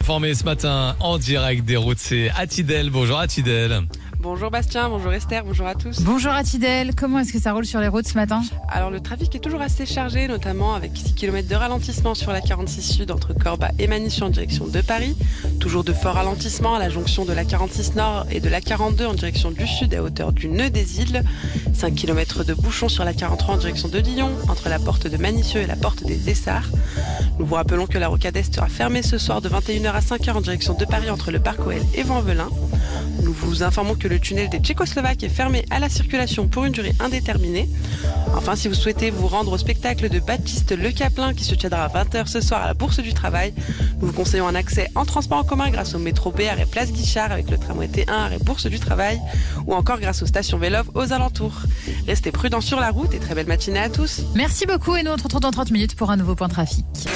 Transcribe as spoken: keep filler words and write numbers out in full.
Formé ce matin en direct des routes, c'est Atidel. Bonjour Atidel. Bonjour Bastien, bonjour Esther, bonjour à tous. Bonjour Atidel, comment est-ce que ça roule sur les routes ce matin ? Alors le trafic est toujours assez chargé, notamment avec six kilomètres de ralentissement sur la quarante-six Sud entre Corba et Manition en direction de Paris. Toujours de forts ralentissements à la jonction de la quarante-six Nord et de la quarante-deux en direction du Sud à hauteur du nœud des îles. cinq kilomètres de bouchons sur la quarante-trois en direction de Lyon, entre la porte de Manicieux et la porte des Essarts. Nous vous rappelons que la rocade Est sera fermée ce soir de vingt et une heures à cinq heures en direction de Paris entre le Parc O L et Vent-en-Velin. Nous vous informons que le tunnel des Tchécoslovaques est fermé à la circulation pour une durée indéterminée. Enfin, si vous souhaitez vous rendre au spectacle de Baptiste Le Caplin qui se tiendra à vingt heures ce soir à la Bourse du Travail, nous vous conseillons un accès en transport en commun grâce au métro B arrêt Place Guichard avec le tramway T un arrêt Bourse du Travail ou encore grâce aux stations Vélov aux alentours. Restez prudents sur la route et très belle matinée à tous. Merci beaucoup et nous on se retrouve dans trente minutes pour un nouveau point trafic.